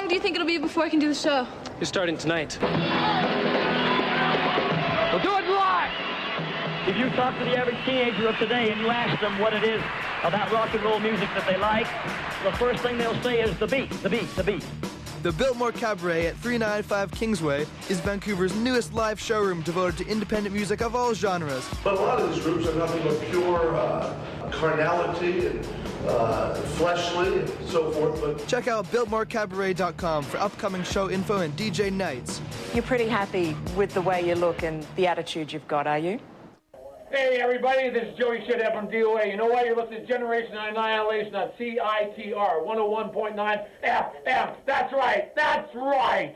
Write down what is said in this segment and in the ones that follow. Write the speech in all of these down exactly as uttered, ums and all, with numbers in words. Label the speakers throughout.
Speaker 1: long do you think it'll be before I can do the show?
Speaker 2: You're starting tonight. We'll do it live!
Speaker 3: If you talk to the average teenager of today and you ask them what it is about rock and roll music that they like, the first thing they'll say is the beat, the beat, the beat.
Speaker 4: The Biltmore Cabaret at three ninety-five Kingsway is Vancouver's newest live showroom devoted to independent music of all genres.
Speaker 5: But a lot of these groups are nothing but pure uh, carnality and uh, fleshly and so forth. But
Speaker 4: check out biltmore cabaret dot com for upcoming show info and D J nights.
Speaker 6: You're pretty happy with the way you look and the attitude you've got, are you?
Speaker 7: Hey everybody, this is Joey Shithead from D O A. You know why? You're listening to Generation Annihilation on C I T R one oh one point nine F M. That's right, that's right!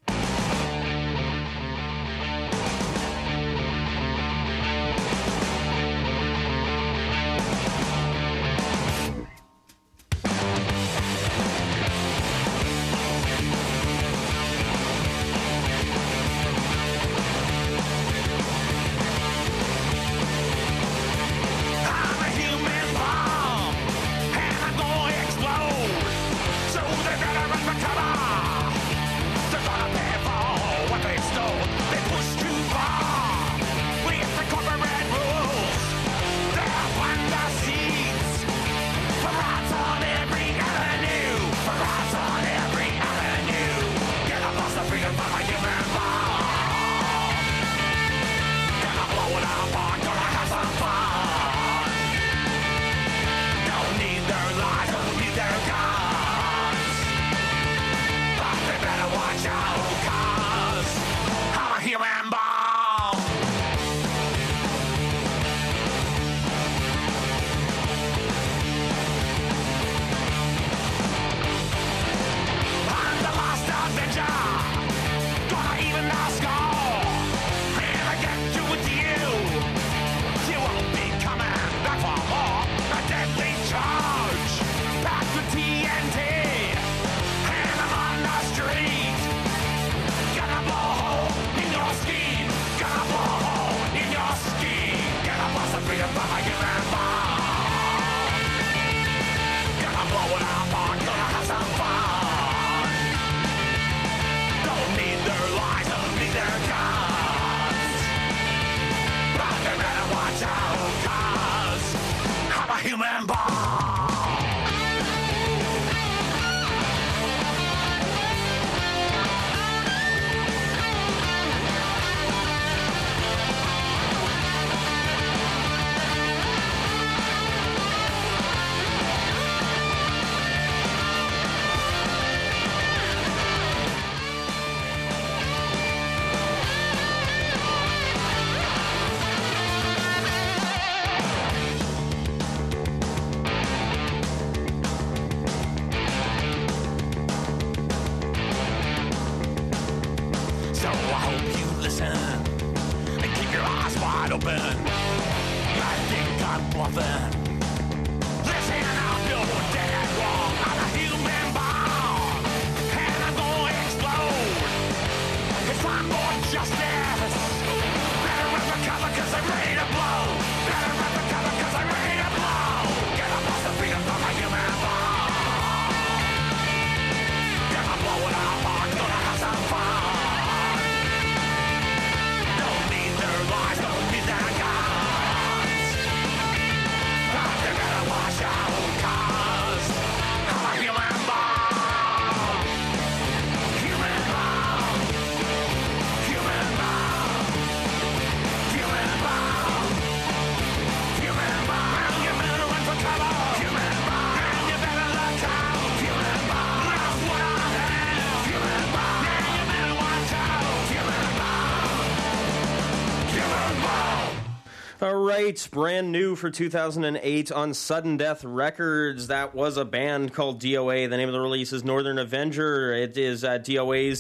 Speaker 8: All right, brand new for two thousand eight on Sudden Death Records. That was a band called D O A. The name of the release is Northern Avenger. It is uh, D O A's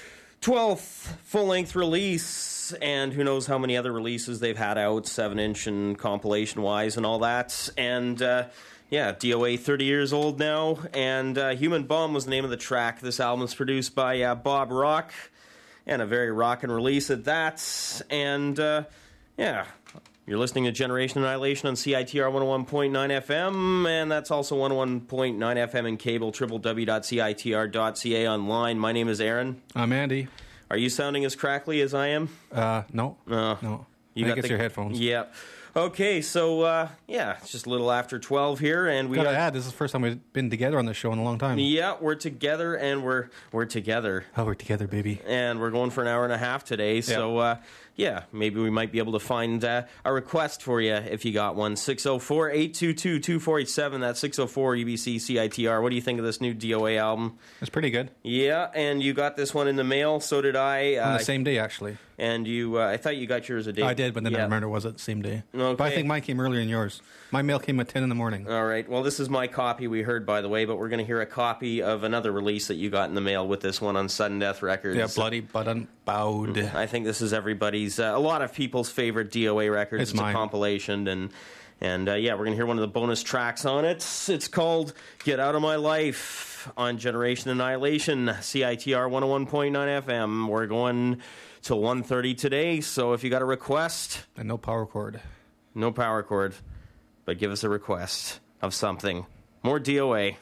Speaker 8: twelfth full-length release, and who knows how many other releases they've had out, seven-inch and compilation-wise and all that. And, uh, yeah, D O A, thirty years old now, and uh, Human Bomb was the name of the track. This album's produced by uh, Bob Rock, and a very rockin' release at that. And, uh, yeah... You're listening to Generation Annihilation on C I T R one oh one point nine F M, and that's also one oh one point nine F M in cable, w w w dot c i t r dot c a online. My name is Aaron.
Speaker 9: I'm Andy.
Speaker 8: Are you sounding as crackly as I am?
Speaker 9: Uh, no.
Speaker 8: Uh,
Speaker 9: no.
Speaker 8: You
Speaker 9: I
Speaker 8: got
Speaker 9: think it's
Speaker 8: the,
Speaker 9: your headphones.
Speaker 8: Yeah. Okay, so, uh, yeah, it's just a little after twelve here, and we
Speaker 9: gotta
Speaker 8: are,
Speaker 9: add, this is the first time we've been together on this show in a long time.
Speaker 8: Yeah, we're together, and we're we're together.
Speaker 9: Oh, we're together, baby.
Speaker 8: And we're going for an hour and a half today, so, uh, yeah, maybe we might be able to find uh, a request for you if you got one. six oh four, eight two two, two four eight seven, that's six oh four U B C C I T R. What do you think of this new D O A album?
Speaker 9: It's pretty good.
Speaker 8: Yeah, and you got this one in the mail, so did I.
Speaker 9: On
Speaker 8: uh,
Speaker 9: the same day, actually.
Speaker 8: And you, uh, I thought you got yours a day.
Speaker 9: I did, but then
Speaker 8: yeah.
Speaker 9: I remember it was at the same day.
Speaker 8: Okay.
Speaker 9: But I think mine came earlier than yours. My mail came at ten in the morning.
Speaker 8: All right. Well, this is my copy we heard, by the way, but we're going to hear a copy of another release that you got in the mail with this one on Sudden Death Records.
Speaker 9: Yeah, Bloody But Unbowed.
Speaker 8: I think this is everybody's, uh, a lot of people's favorite D O A record.
Speaker 9: It's
Speaker 8: It's
Speaker 9: mine.
Speaker 8: a compilation, and and uh, yeah, we're going to hear one of the bonus tracks on it. It's called Get Out of My Life on Generation Annihilation, C I T R one oh one point nine F M. We're going till one thirty today, so if you got a request...
Speaker 9: And no power cord.
Speaker 8: No power cord, but give us a request of something. More D O A.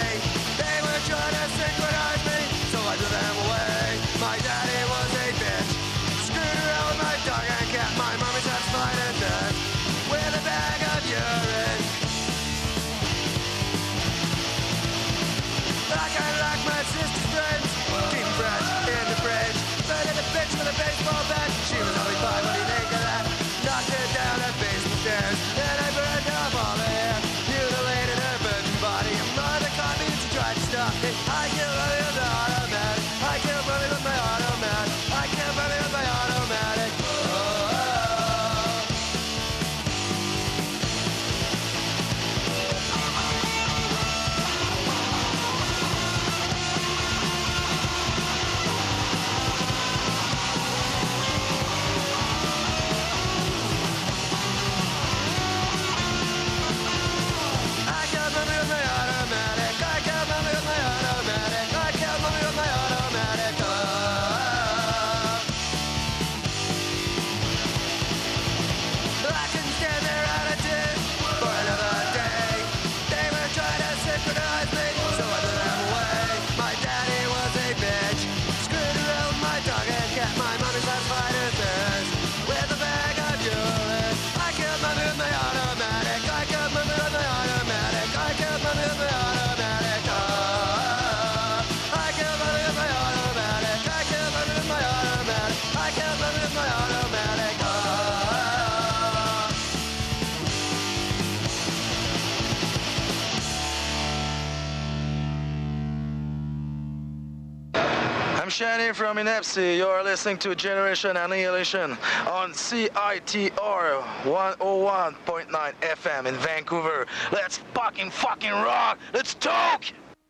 Speaker 10: My daddy was a bitch. I'm Shani from Inepsi. You're listening to Generation Annihilation on C I T R one oh one point nine F M in Vancouver. Let's fucking fucking rock! Let's talk!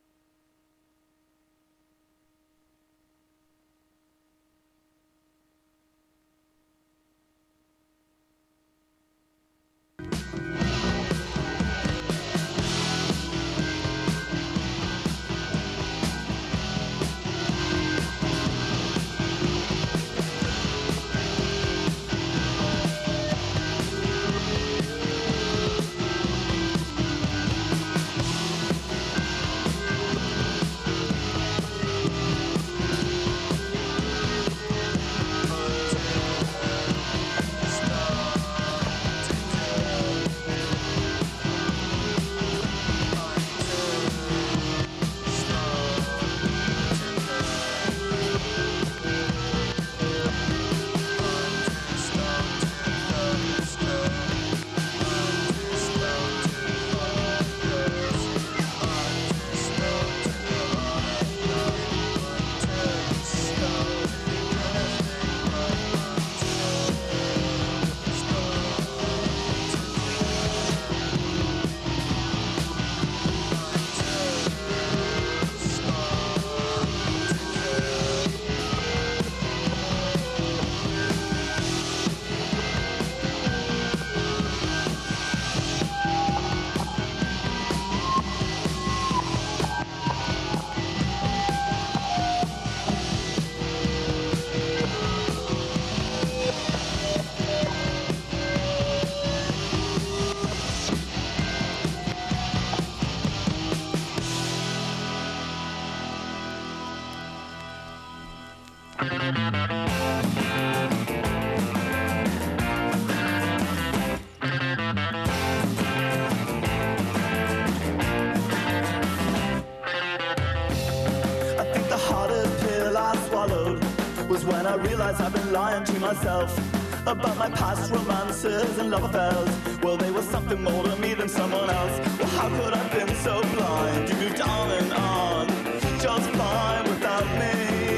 Speaker 11: When I realized I've been lying to myself about my past romances and love affairs. Well, they were something more to me than someone else. Well, how could I have been so blind? You moved on and on, just fine without me,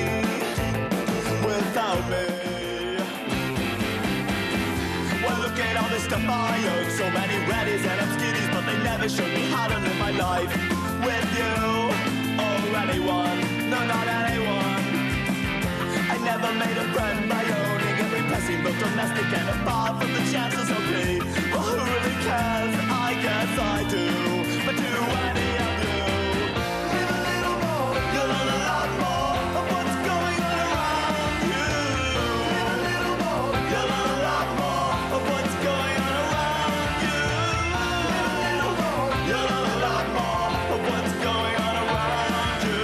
Speaker 11: without me. Well, look at all this stuff I own, so many reddies and obscurities, but they never showed me how to live my life with you or anyone, no, not anyone. I never made a friend by owning every passing book, domestic and apart from the chances of me. Well, who really cares? I guess I do, but do any of you? Live a little more, you'll learn a lot more of what's going on around you. Live a little more, you'll learn a lot more of what's going on around you. Live a little more, you'll learn a lot more of what's going on around you.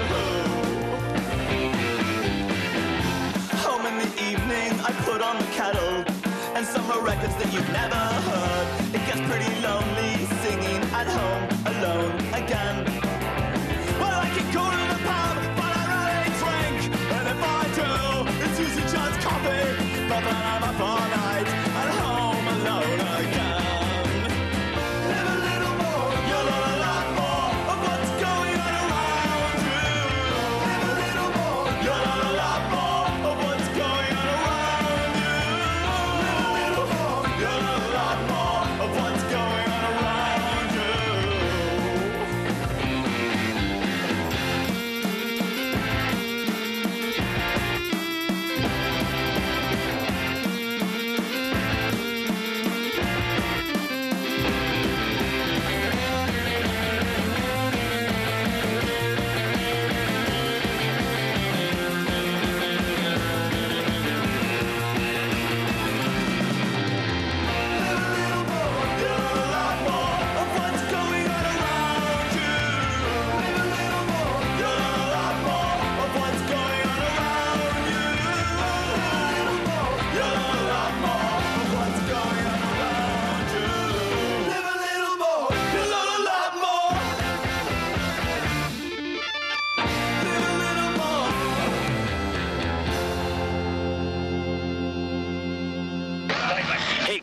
Speaker 11: Home in the evening, I put on the kettle and summer records that you've never heard. It gets pretty lonely singing at home alone again. Well, I can go to the pub, but I rarely drink, and if I do, it's usually just coffee. But then I'm up all night at home alone again. Live a little more, you'll learn a lot more of what's going on around you. Live a little more, you'll learn a lot more of what's going on around you. Live a little more, you'll learn a lot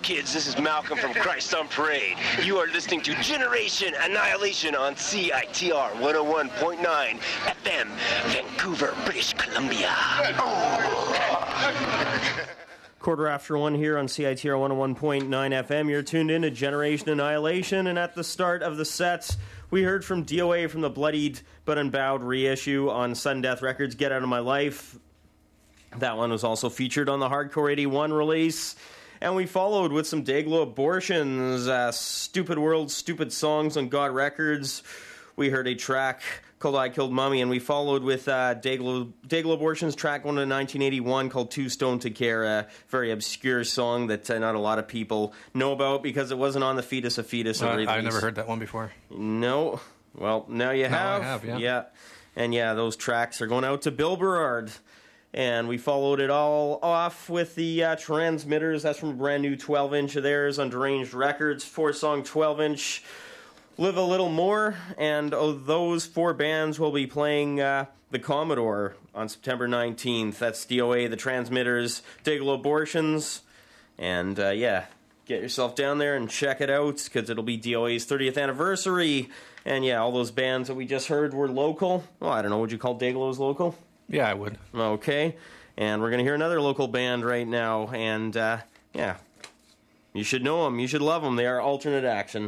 Speaker 12: kids? This is Malcolm from Christ on Parade. You are listening to Generation Annihilation on C I T R one oh one point nine F M, Vancouver, British Columbia.
Speaker 8: Quarter after one here on C I T R one oh one point nine F M. You're tuned in to Generation Annihilation, and at the start of the sets, we heard from D O A from the Bloodied But Unbowed reissue on Sudden Death Records, Get Out of My Life. That one was also featured on the Hardcore eighty-one release. And we followed with some Dayglow Abortions, uh, Stupid World, Stupid Songs on God Records. We heard a track called I Killed Mummy, and we followed with uh, Dayglow, Dayglow Abortions track one in nineteen eighty-one called Two Stone to Care, a very obscure song that uh, not a lot of people know about because it wasn't on the Fetus of Fetus.
Speaker 9: Uh, I've never heard that one before.
Speaker 8: No. Well, now you have.
Speaker 9: Now I have, yeah.
Speaker 8: Yeah. And yeah, those tracks are going out to Bill Berard. And we followed it all off with the uh, Transmitters. That's from a brand new twelve inch of theirs on Deranged Records. Four-song twelve inch, Live a Little More. And oh, those four bands will be playing uh, the Commodore on September nineteenth. That's D O A, the Transmitters, Dayglow Abortions. And uh, yeah, get yourself down there and check it out because it'll be D O A's thirtieth anniversary. And yeah, all those bands that we just heard were local. Well, I don't know, would you call Dayglows local?
Speaker 9: Yeah, I would.
Speaker 8: Okay. And we're going to hear another local band right now. And, uh, yeah, you should know them. You should love them. They are Alternate Action.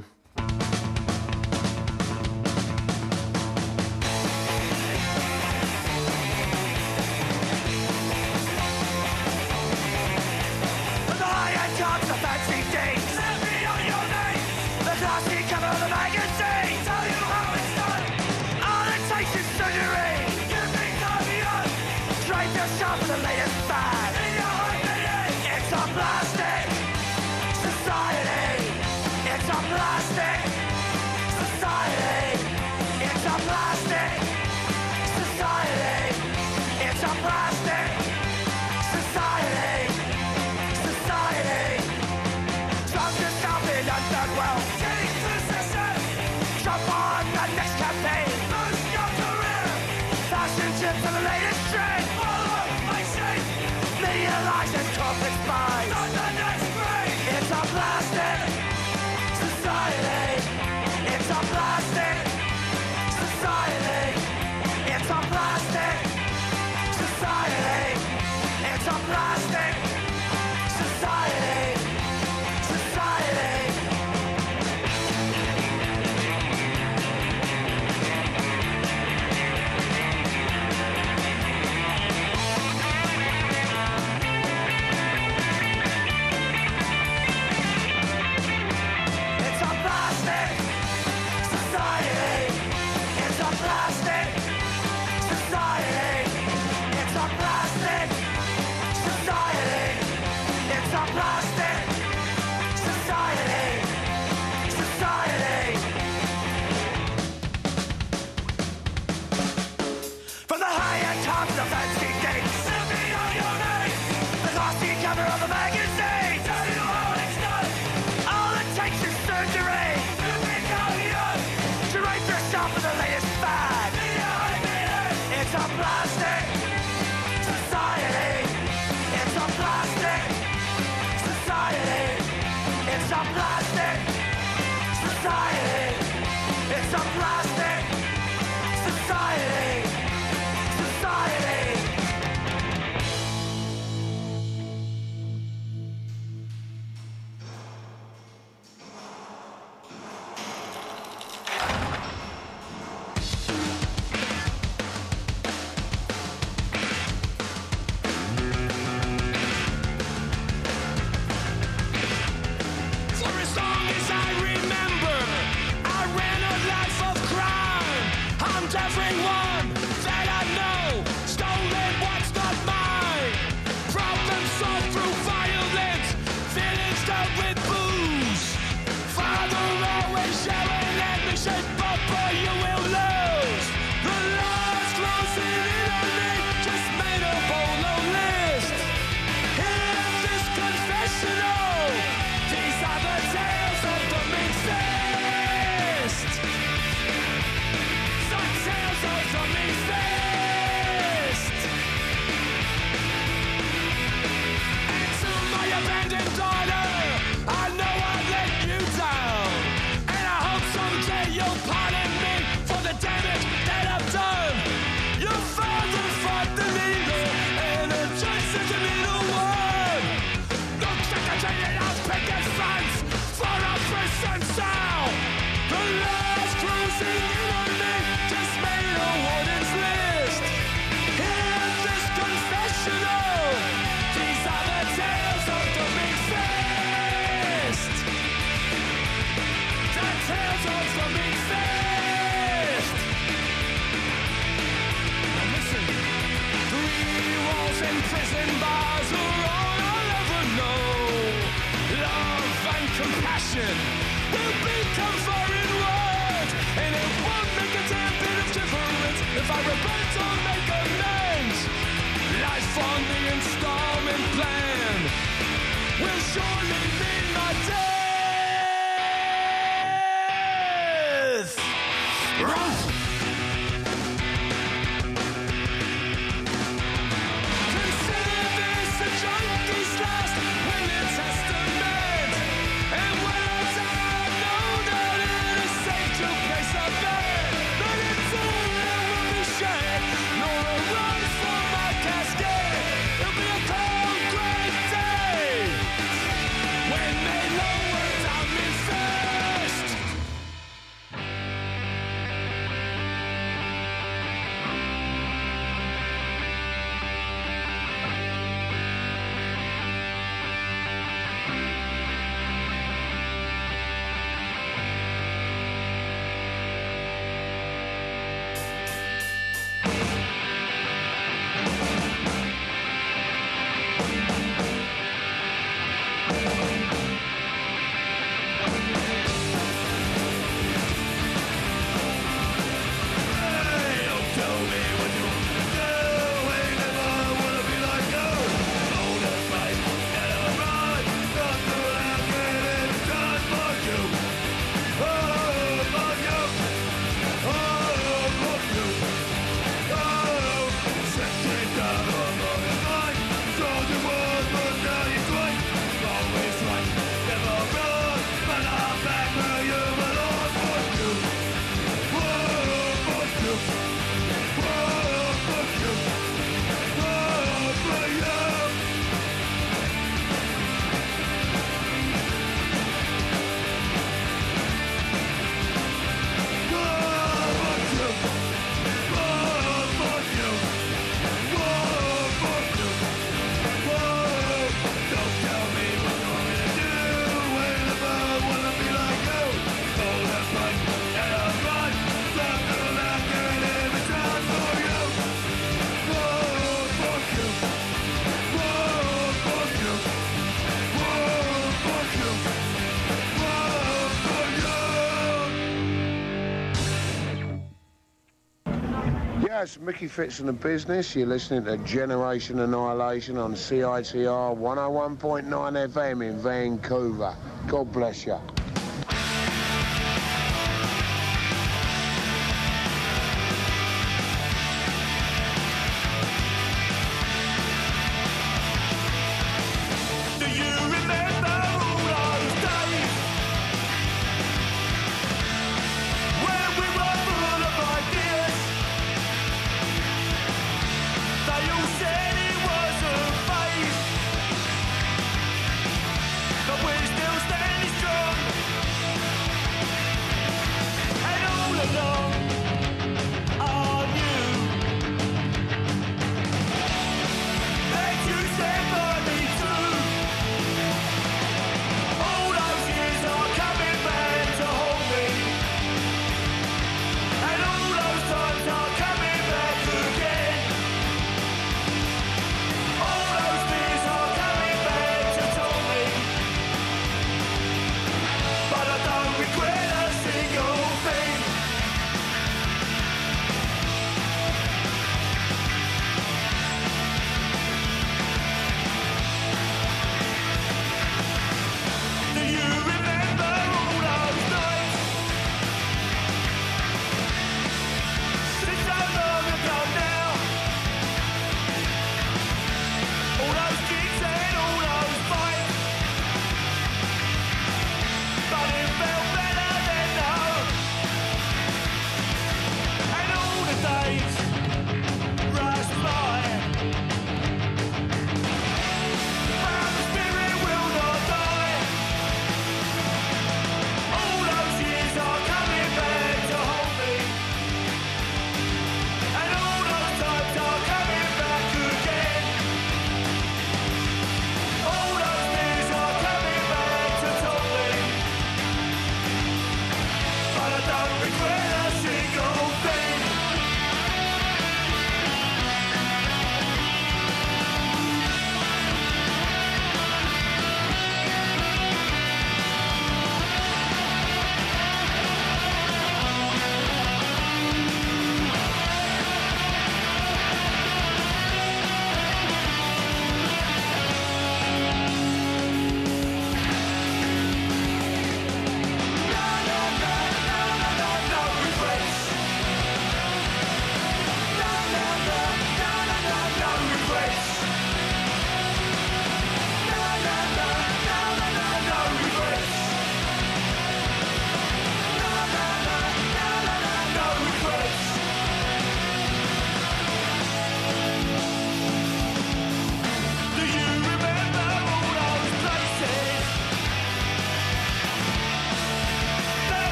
Speaker 11: prison bars are all I'll ever know. Love and compassion will become foreign words, and it won't make a damn bit of difference if I repent or make amends. Life on the installment plan will surely mean my death. Consider this a junkie's last will and testament, and when I die, I know that it is safe to place a bet. But it's all that will be shared, nor a run for my casket. It'll be a cold, gray day when they lower down me first.
Speaker 13: Yes, Mickey Fitz and the Business. You're listening to Generation Annihilation on C I T R one oh one point nine F M in Vancouver. God bless you.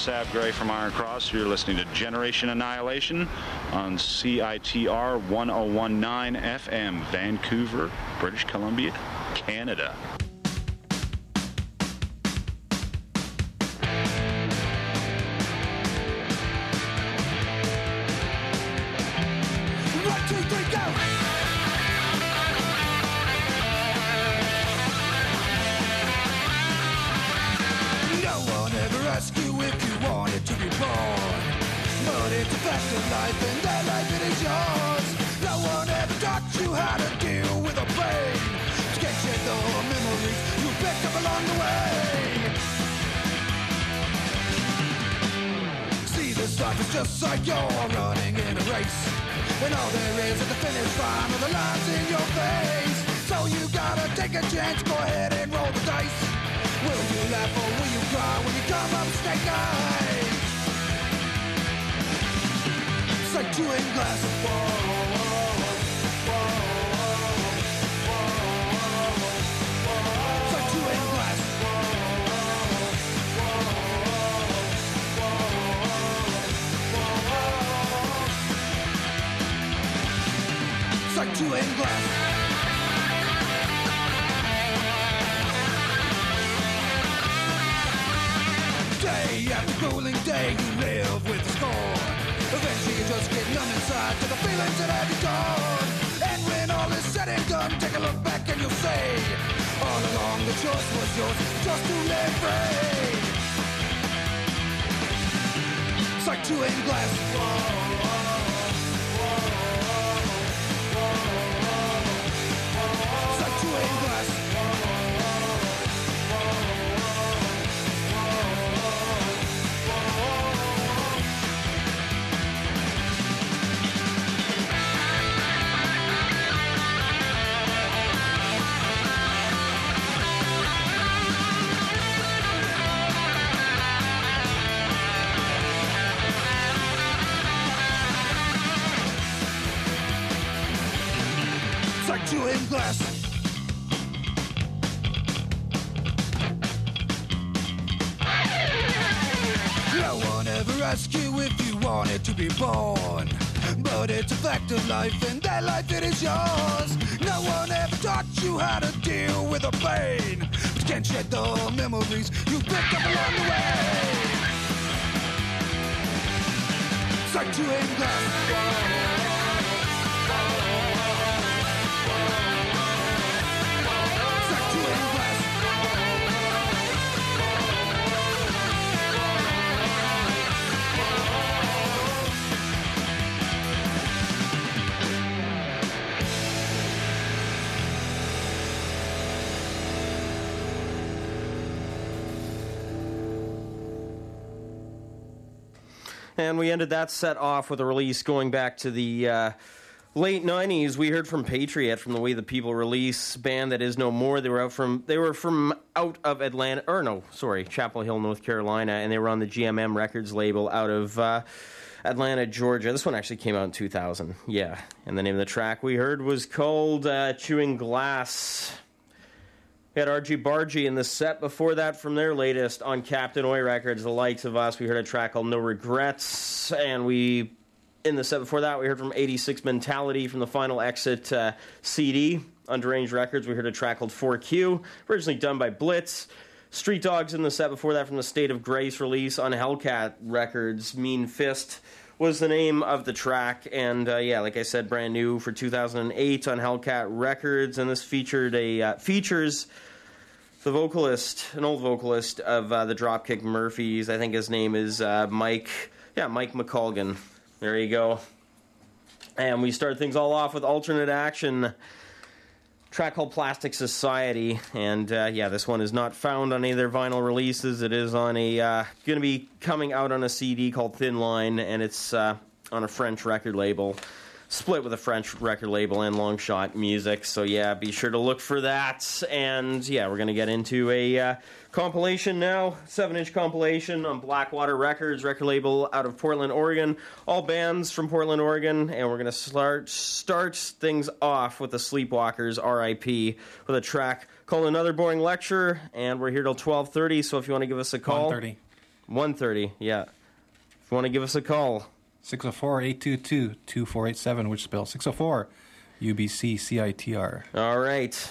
Speaker 14: Sab Gray from Iron Cross. You're listening to Generation Annihilation on C I T R one oh one point nine F M, Vancouver, British Columbia, Canada.
Speaker 11: One, two, three, go! No one ever asked you if you wanted to be born, but it's a fact of life and that life it is yours. No one ever taught you how to deal with a pain. Can't shed the memories you picked up along the way. See, this life is just like you're running in a race, when all there is at the finish line are the lines in your face. So you gotta take a chance, go ahead and roll the dice. Will you laugh or will you cry when you come up snake eyes? It's like chewing glass. Whoa, whoa, whoa, whoa. It's like chewing glass. It's like chewing glass. Day after grueling day, you live with the scorn. Eventually you just get numb inside to the feelings that have you gone. And when all is said and done, take a look back and you'll say, all along the choice was yours, just to live free. It's like chewing glass. Whoa, whoa, whoa. It's like chewing glass. It's like chewing glass. No one ever asked you if you wanted to be born, but it's a fact of life and that life it is yours. No one ever taught you how to deal with the pain, but you can't shed the memories you picked up along the way. It's like chewing glass.
Speaker 8: And we ended that set off with a release going back to the uh, late nineties. We heard from Patriot, from the Way the People release, band that is no more. They were out from they were from out of Atlanta, or no, sorry, Chapel Hill, North Carolina, and they were on the G M M Records label out of uh, Atlanta, Georgia. This one actually came out in two thousand. Yeah, and the name of the track we heard was called uh, Chewing Glass. We had R G Bargy in the set before that from their latest on Captain Oi Records, The Likes of Us. We heard a track called No Regrets, and we, in the set before that, we heard from eighty-six Mentality from the Final Exit uh, C D. On Deranged Records, we heard a track called four Q, originally done by Blitz. Street Dogs in the set before that from the State of Grace release on Hellcat Records. Mean Fist was the name of the track, and uh, yeah, like I said, brand new for two thousand eight on Hellcat Records, and this featured a uh, features the vocalist, an old vocalist of uh, the Dropkick Murphys. I think his name is uh, Mike, yeah, Mike McColgan. There you go. And we start things all off with Alternate Action, track called Plastic Society, and uh, yeah, this one is not found on any of their vinyl releases. It is on a uh, going to be coming out on a C D called Thin Line, and it's uh, on a French record label, split with a French record label and Longshot Music. So yeah, be sure to look for that. And yeah, we're going to get into a uh, compilation now, seven-inch compilation on Blackwater Records, record label out of Portland, Oregon. All bands from Portland, Oregon, and we're going to start start things off with the Sleepwalkers, R I P, with a track called Another Boring Lecture, and we're here till twelve thirty, so if you want to give us a call...
Speaker 9: one thirty.
Speaker 8: one thirty, yeah. If you want to give us a call.
Speaker 9: six oh four, eight two two, two four eight seven, which spells six oh four, U B C C I T R.
Speaker 8: All right.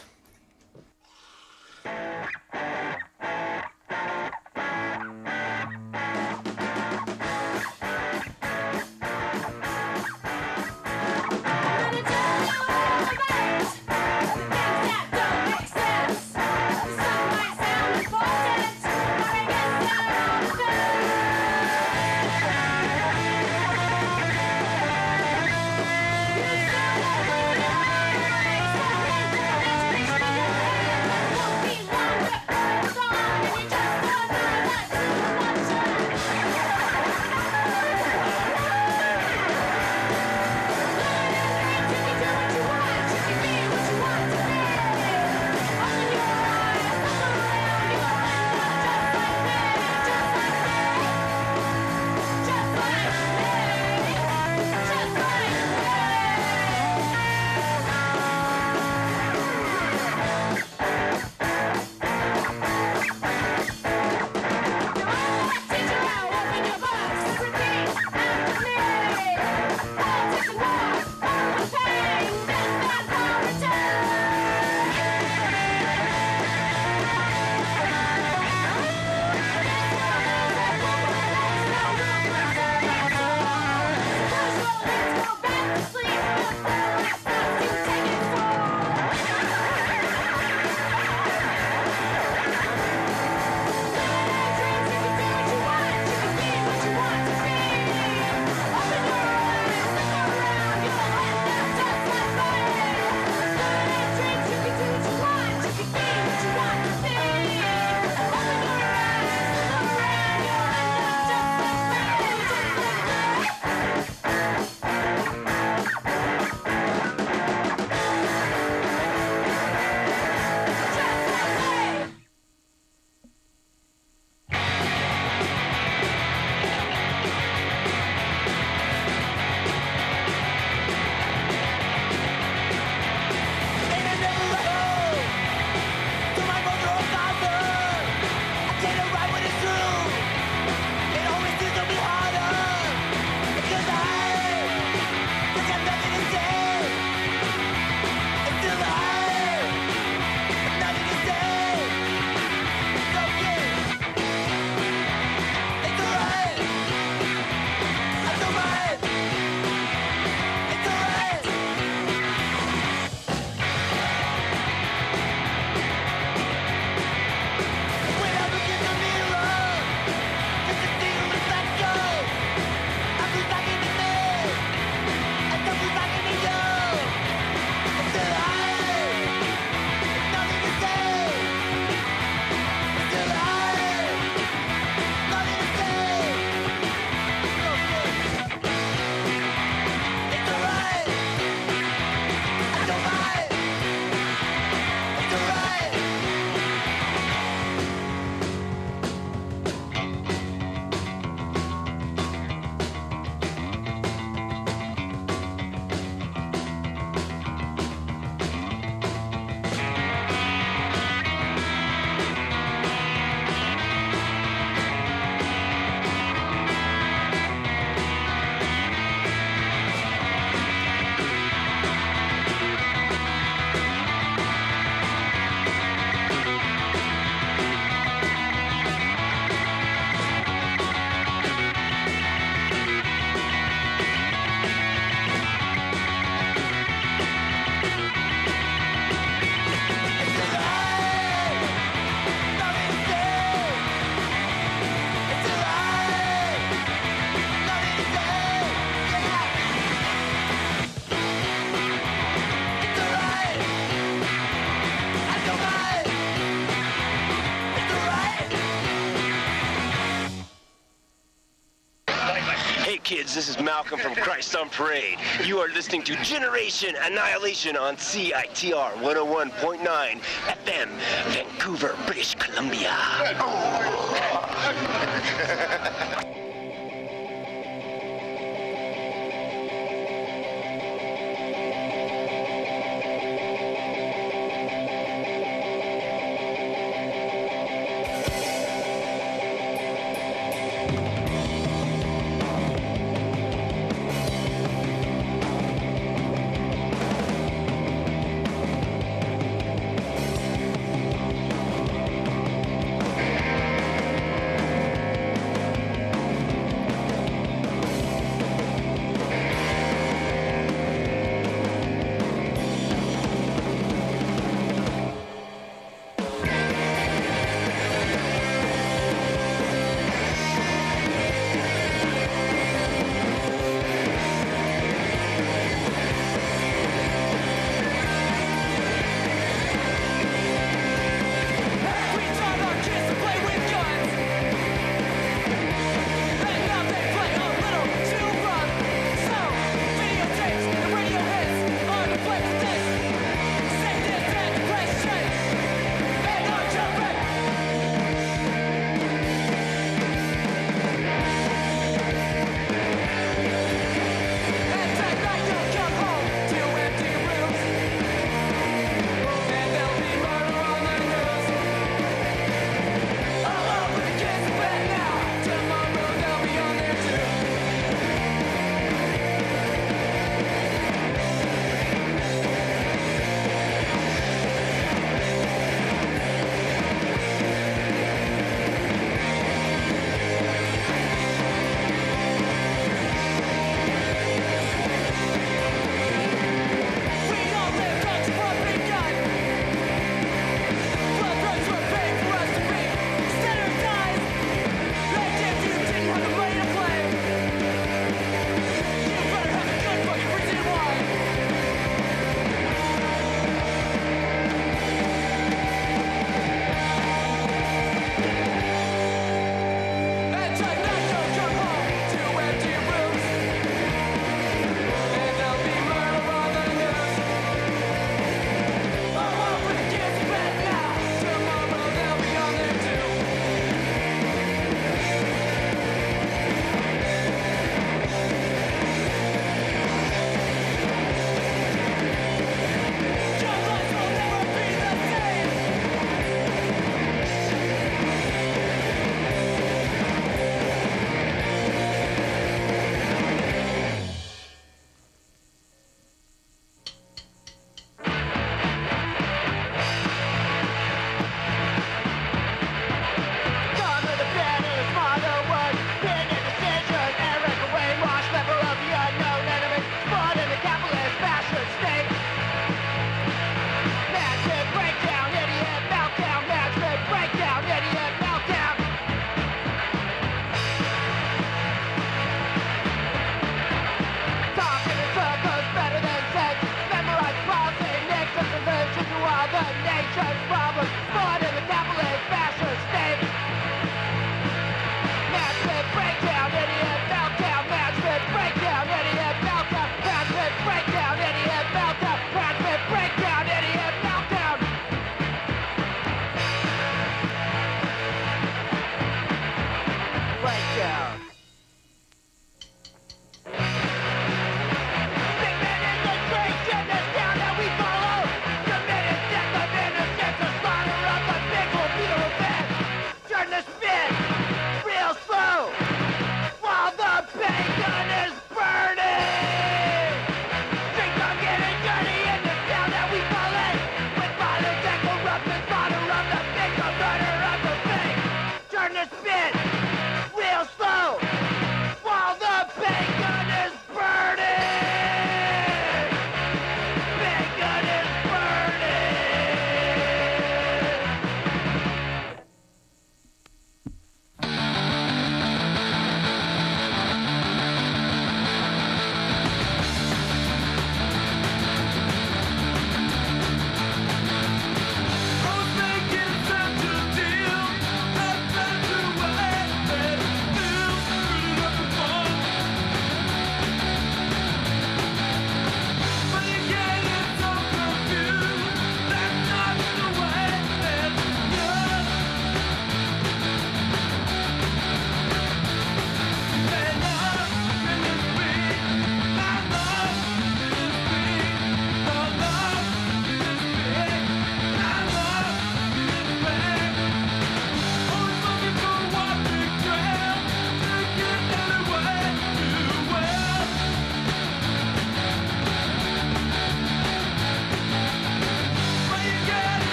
Speaker 12: Kids, this is Malcolm from Christ on Parade. You are listening to Generation Annihilation on C I T R one oh one point nine F M, Vancouver, British Columbia.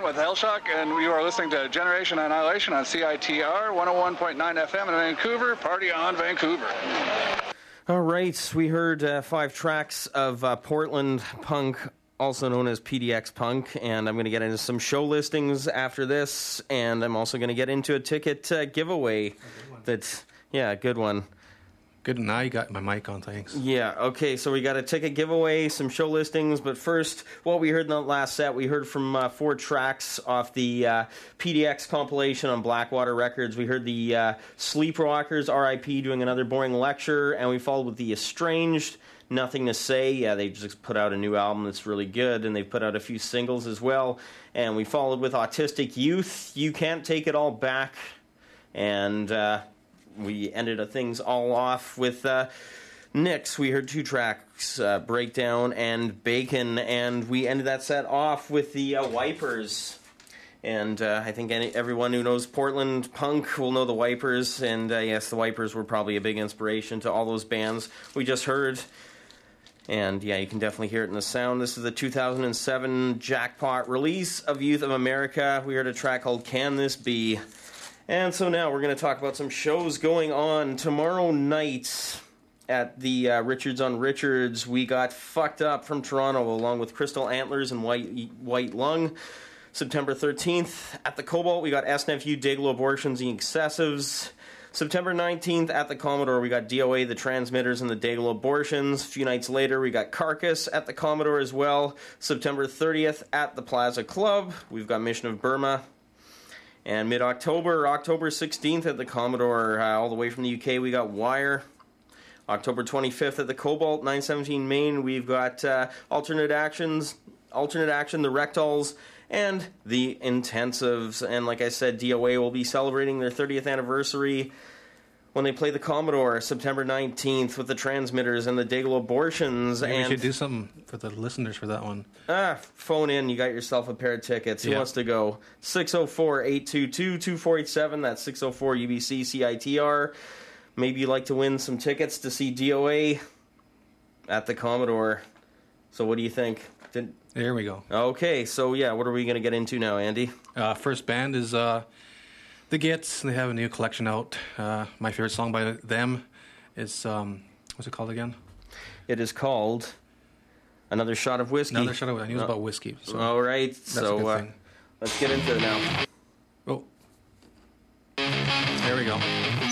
Speaker 15: with Hellshock, and you are listening to Generation Annihilation on C I T R one oh one point nine F M in Vancouver. Party on, Vancouver.
Speaker 8: All right, we heard uh, five tracks of uh, Portland punk, also known as P D X punk, and I'm going to get into some show listings after this, and I'm also going to get into a ticket uh, giveaway. That's, yeah, good one.
Speaker 9: Good, now you got my mic on, thanks.
Speaker 8: Yeah, okay, so we got a ticket giveaway, some show listings, but first, what we heard in the last set, we heard from uh, four tracks off the uh, P D X compilation on Blackwater Records. We heard the uh, Sleepwalkers, R I P, doing another boring lecture, and we followed with the Estranged, Nothing to Say. Yeah, they just put out a new album that's really good, and they've put out a few singles as well. And we followed with Autistic Youth, You Can't Take It All Back, and uh, we ended things all off with uh, Nyx. We heard two tracks, uh, Breakdown and Bacon, and we ended that set off with the uh, Wipers. And uh, I think any, everyone who knows Portland punk will know the Wipers, and uh, yes, the Wipers were probably a big inspiration to all those bands we just heard. And yeah, you can definitely hear it in the sound. This is the two thousand seven jackpot release of Youth of America. We heard a track called Can This Be? And so now we're going to talk about some shows going on tomorrow night at the uh, Richards on Richards. We got Fucked Up from Toronto along with Crystal Antlers and White White Lung. September thirteenth at the Cobalt, we got S N F U, Dayglow Abortions, and Excessives. September nineteenth at the Commodore, we got D O A, the Transmitters, and the Dayglow Abortions. A few nights later, we got Carcass at the Commodore as well. September thirtieth at the Plaza Club, we've got Mission of Burma. And mid-October, October sixteenth at the Commodore, uh, all the way from the U K, we got Wire. October twenty-fifth at the Cobalt, nine seventeen Main, we've got uh, Alternate Actions, Alternate Action, the Rectals, and the Intensives. And like I said, D O A will be celebrating their thirtieth anniversary when they play the Commodore, September nineteenth, with the Transmitters and the Dayglow Abortions.
Speaker 9: Maybe
Speaker 8: and
Speaker 9: we should do something for the listeners for that one.
Speaker 8: Ah, phone in. You got yourself a pair of tickets. Who
Speaker 9: Yeah.
Speaker 8: wants to go? six oh four, eight two two, two four eight seven. That's six oh four U B C C I T R. Maybe you'd like to win some tickets to see D O A at the Commodore. So what do you think? Did...
Speaker 9: There we go.
Speaker 8: Okay, so yeah, what are we going to get into now, Andy?
Speaker 9: Uh, first band is uh, The Gits. They have a new collection out. Uh, my favorite song by them is, um, what's it called again?
Speaker 8: It is called Another Shot of Whiskey.
Speaker 9: Another Shot of Whiskey. I knew it was about whiskey. So
Speaker 8: All right,
Speaker 9: that's
Speaker 8: so
Speaker 9: a good
Speaker 8: uh,
Speaker 9: thing.
Speaker 8: let's get into it now.
Speaker 9: Oh. There we go.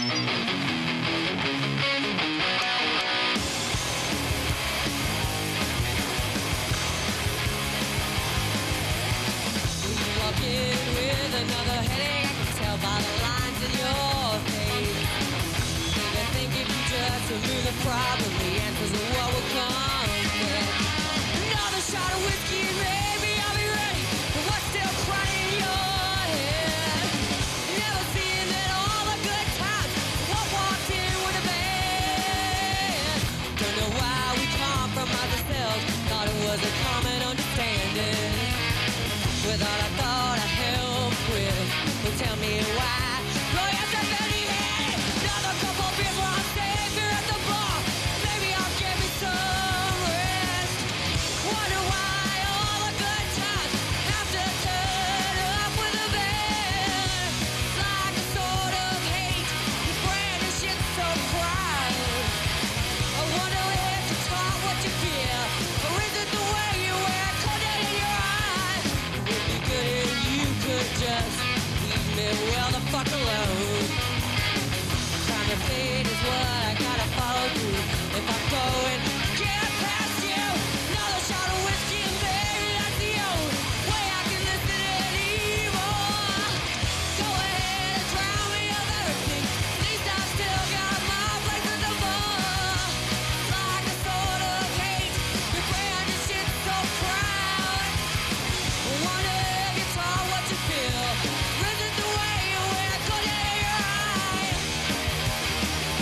Speaker 16: Walk in with another headache, I can tell by the lines in your face. Think I think if you just remove the problem, the answers are what will come next. Another shot of whiskey and maybe I'll be ready for what's still crying in your head. Never seeing that all the good times what walked in with a band. Don't know why we compromise ourselves, thought it was a common understanding. With all I thought I helped with, well, tell me why. Throw yourself any head. Another couple beers while I'm staying here at the bar. Maybe I'll give me some rest. Wonder why all the good times have to turn up with a band. It's like a sort of hate. This brand of shit's so proud. I wonder if you taught what you feel, or is it the way you wear coded in your eyes? It'd be good if you could just leave me well the fuck alone. Time to fade is what I gotta follow through. If I'm going to get past you, another shot of whiskey and baby, that's the only way I can listen anymore. Go ahead and drown me of everything. At least I still got my place at the bar. Like a sort of hate, your brand of shit's so proud. Wonder if you taught what you feel. Is it the way you wear coded in your eye?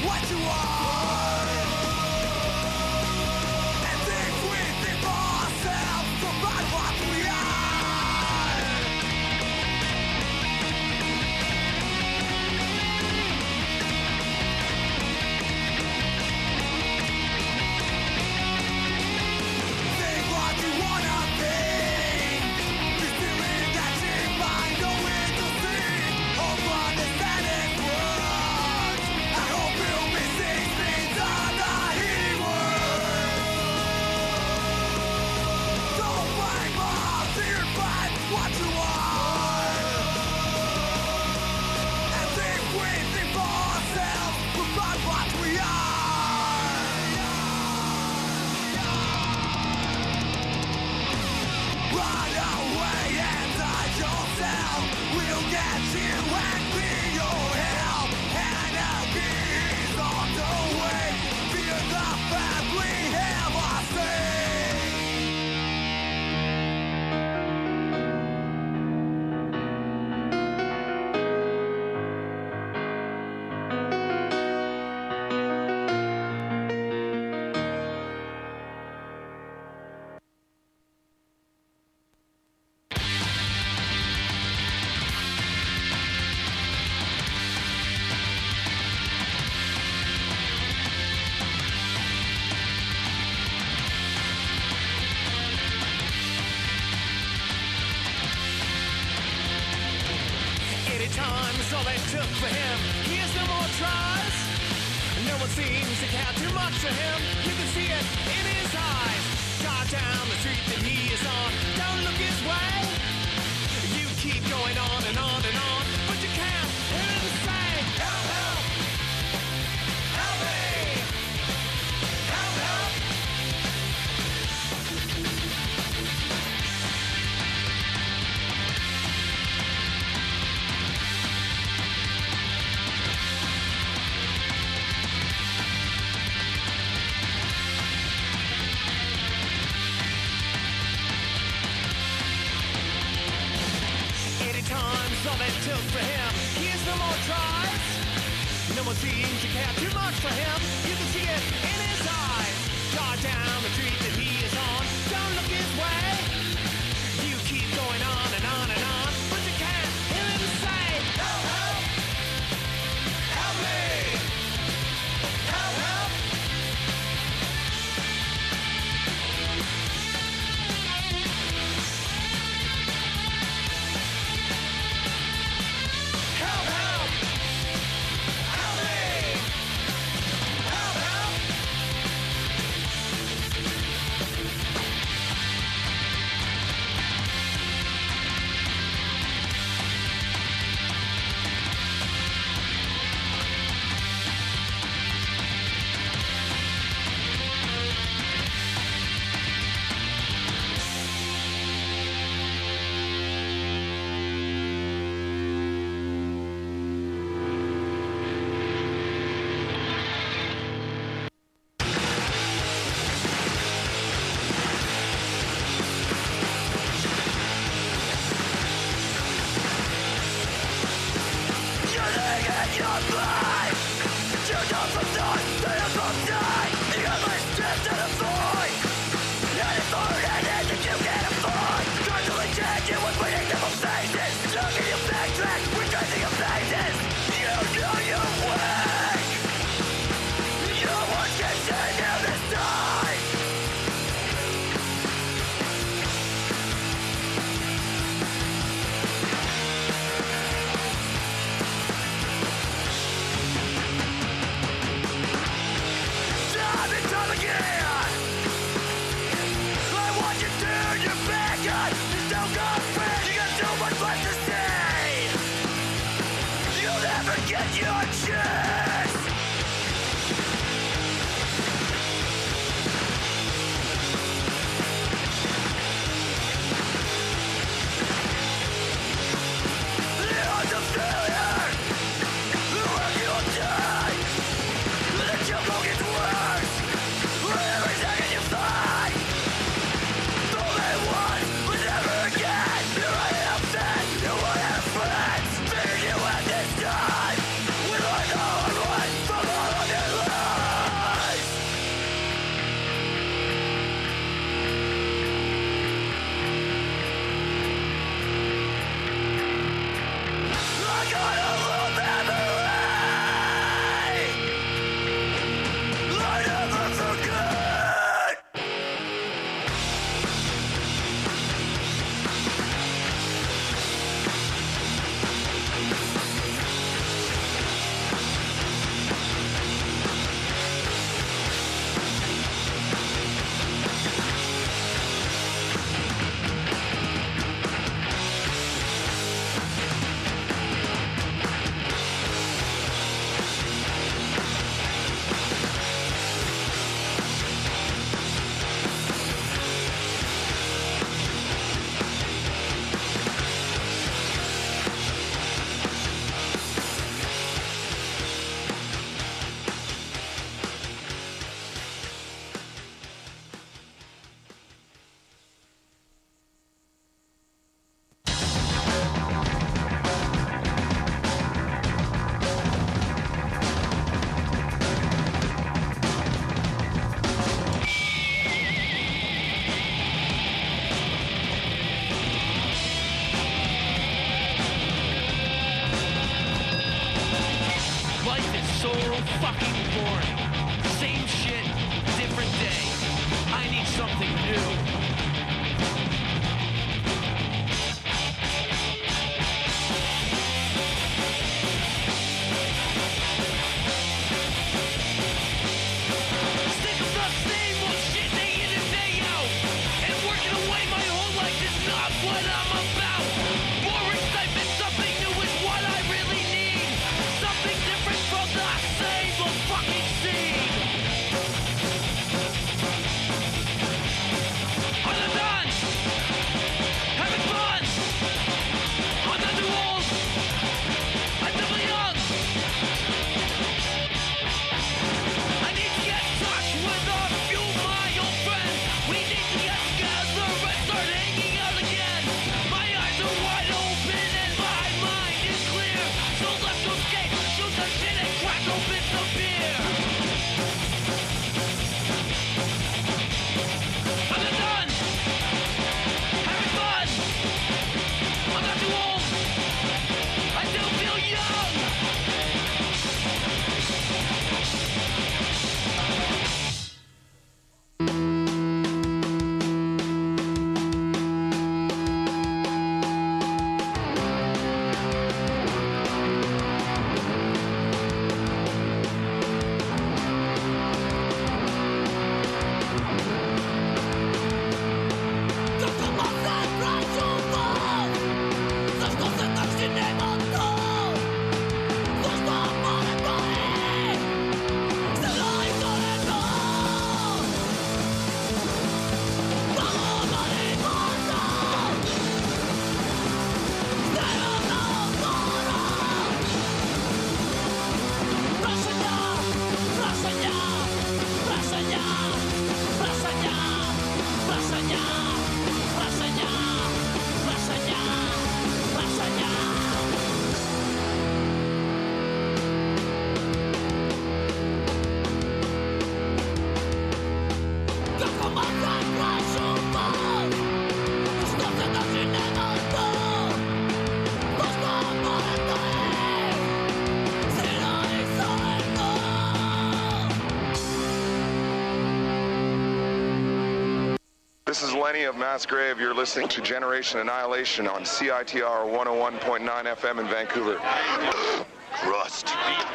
Speaker 11: what you are. And think we think for ourselves, provide what we are. Think what you wanna be. This feeling that you find nowhere to see. Hope you understand it words. I hope you'll be seeing things on the heat. Don't find more, see your find what you are. And think we think for ourselves, provide what we are. Run away and hide yourself. We'll get you and be your help. And I'll be on the way. Fear the path we have our say.
Speaker 16: Eighty times all they took for him. He has no more tries. No one seems to care too much for him. You can see it in his eyes. Drive down the street that he is on. Don't look his way. You keep going on and on and on, but you can't hear him say, help, help, help me, help, help. Eighty times all they took for him. He has no more tries. No one seems to care too much for him. You can see it in his eyes. Drive down the street that he is on. Don't look his way. You keep going on and on and on, but you can't hear him say, help, help, help me, help, help. Help, help, help me, help, help. Here I am, friends. Figured you at this time. With like all
Speaker 17: so fucking boring. Same shit, different day. I need something new.
Speaker 18: This is Lenny of Mass Grave. You're listening to Generation Annihilation on C I T R one oh one point nine F M in Vancouver. Rust.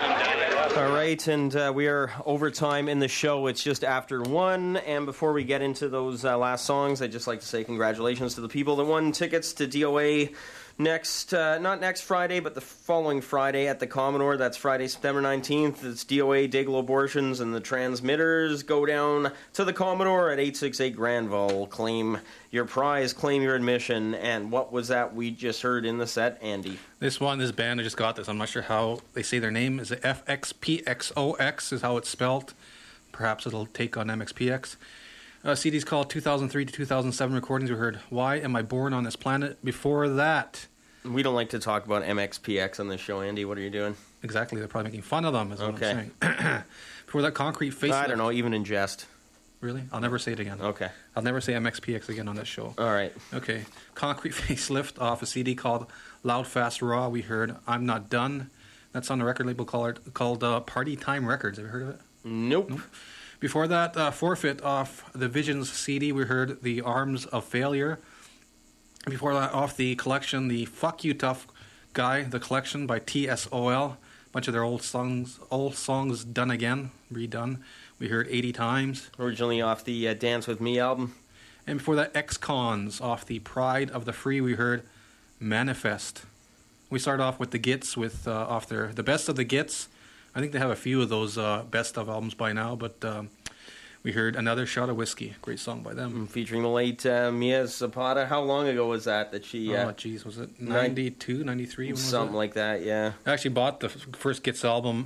Speaker 8: All right, and uh, we are overtime in the show. It's just after one, and before we get into those uh, last songs, I'd just like to say congratulations to the people that won tickets to D O A next, uh, not next Friday, but the following Friday at the Commodore. That's Friday, September nineteenth. It's D O A, Daigle Abortions, and the Transmitters. Go down to the Commodore at eight sixty-eight Granville. Claim your prize, claim your admission. And what was that we just heard in the set, Andy?
Speaker 9: This one, this band, I just got this. I'm not sure how they say their name. Is it F X P X O X is how it's spelled. Perhaps it'll take on M X P X. Uh, C D's called two thousand three to two thousand seven recordings. We heard Why Am I Born on This Planet? Before that,
Speaker 8: we don't like to talk about M X P X on this show, Andy. What are you doing?
Speaker 9: Exactly. They're probably making fun of them, is what
Speaker 8: okay.
Speaker 9: I'm saying. Before that, Concrete Facelift.
Speaker 8: I don't know, even in jest.
Speaker 9: Really? I'll never say it again.
Speaker 8: Okay.
Speaker 9: I'll never say M X P X again on this show.
Speaker 8: All right.
Speaker 9: Okay. Concrete Facelift off a C D called Loud, Fast, Raw. We heard I'm Not Done. That's on a record label called, called uh, Party Time Records. Have you heard of it?
Speaker 8: Nope. nope.
Speaker 9: Before that, uh, Forfeit off the Visions C D, we heard The Arms of Failure. Before that, off the collection, the Fuck You Tough Guy, the collection by T S O L. A bunch of their old songs, old songs done again, redone. We heard eighty times.
Speaker 8: Originally off the uh, Dance With Me album.
Speaker 9: And before that, Ex-Cons off the Pride of the Free, we heard Manifest. We started off with the Gits, with uh, off their the Best of the Gits. I think they have a few of those uh, best of albums by now, but um, we heard Another Shot of Whiskey. Great song by them.
Speaker 8: Featuring the late uh, Mia Zapata. How long ago was that that she... Uh,
Speaker 9: oh, jeez, was it ninety-two, ninety-three?
Speaker 8: Something like that, yeah.
Speaker 9: I actually bought the first Gits album.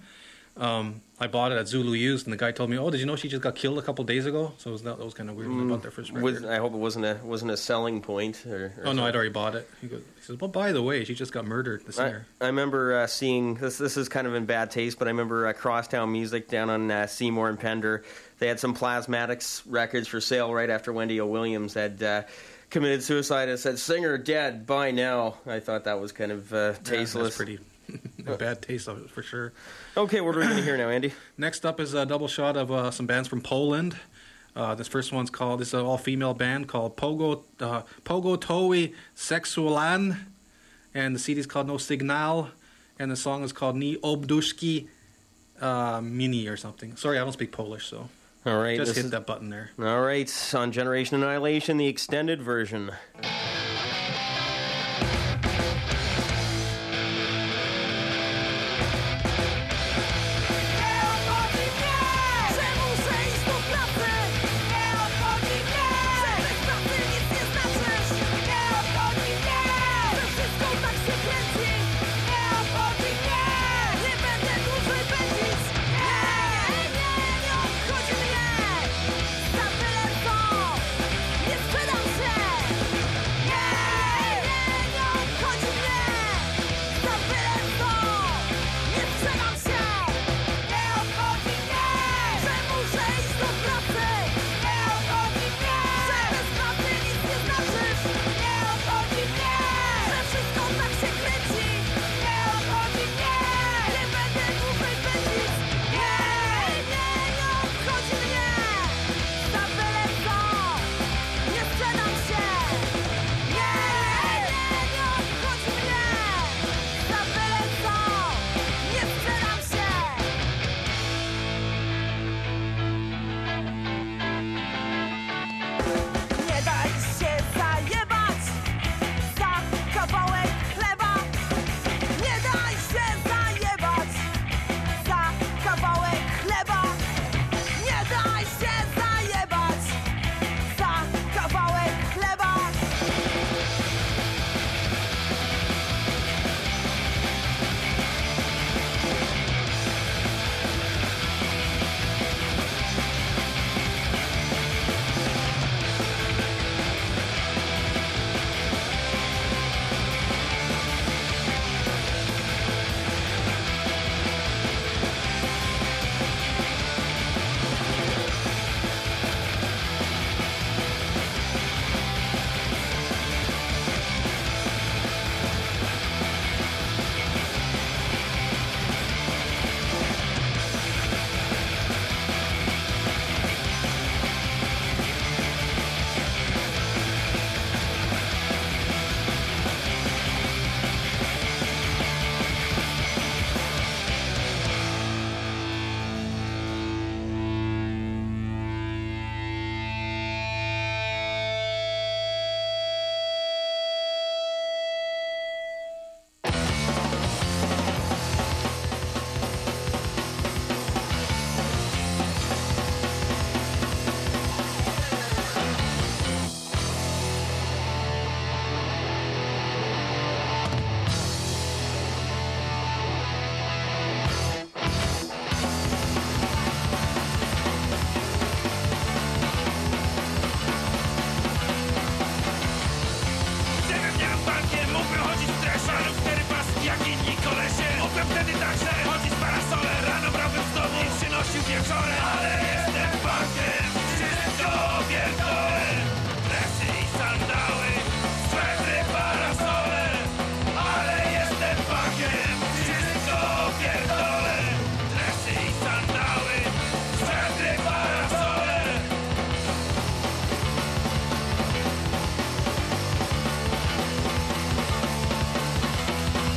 Speaker 9: um, I bought it at Zulu Used, and the guy told me, oh, did you know she just got killed a couple days ago? So it was, that was kind of weird when I bought their first record.
Speaker 8: Was, I hope it wasn't a wasn't a selling point. Or, or
Speaker 9: oh,
Speaker 8: something.
Speaker 9: no, I'd already bought it. He, goes, he says, well, by the way, she just got murdered, the singer.
Speaker 8: I, I remember uh, seeing, this This is kind of in bad taste, but I remember uh, Crosstown Music down on uh, Seymour and Pender. They had some Plasmatics records for sale right after Wendy O. Williams had uh, committed suicide and said, singer dead, buy now. I thought that was kind of uh, tasteless.
Speaker 9: Yeah, that's pretty Bad taste of it, for sure.
Speaker 8: Okay, what are we going to hear now, Andy?
Speaker 9: Next up is a double shot of uh, some bands from Poland. Uh, this first one's called, this is an all-female band called Pogo uh, Pogotowy Seksualan. And the C D is called No Signal. And the song is called Ni Obduszki uh, Mini or something. Sorry, I don't speak Polish, so
Speaker 8: all right,
Speaker 9: just
Speaker 8: this
Speaker 9: hit
Speaker 8: is...
Speaker 9: that button there.
Speaker 8: All right, on Generation Annihilation, the extended version.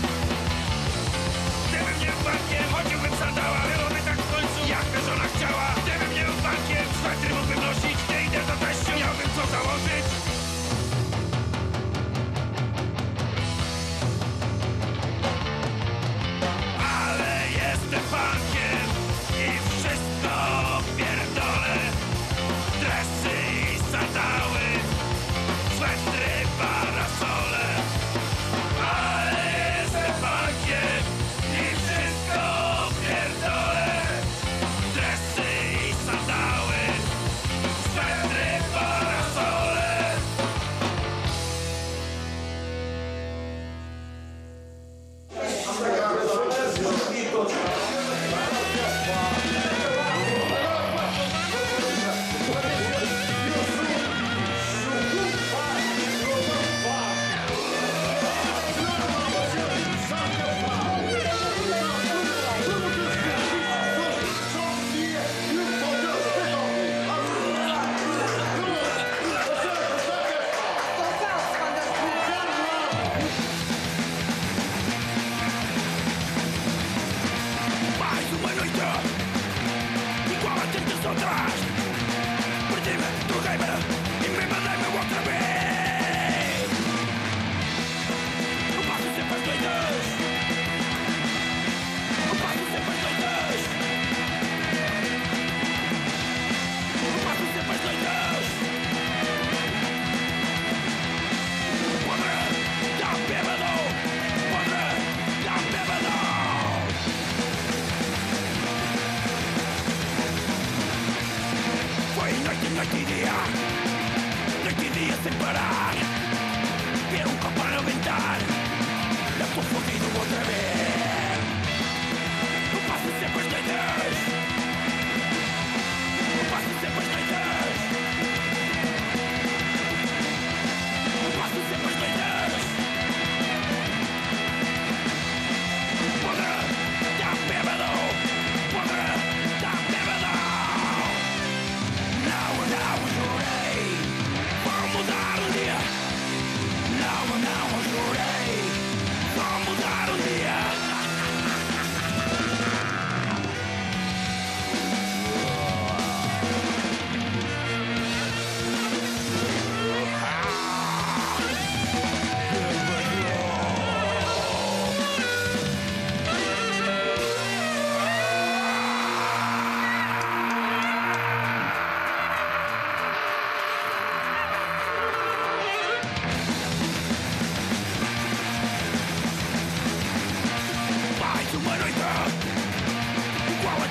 Speaker 17: Chodziłbym sandała, byłoby tak w końcu, jak ta żona chciała.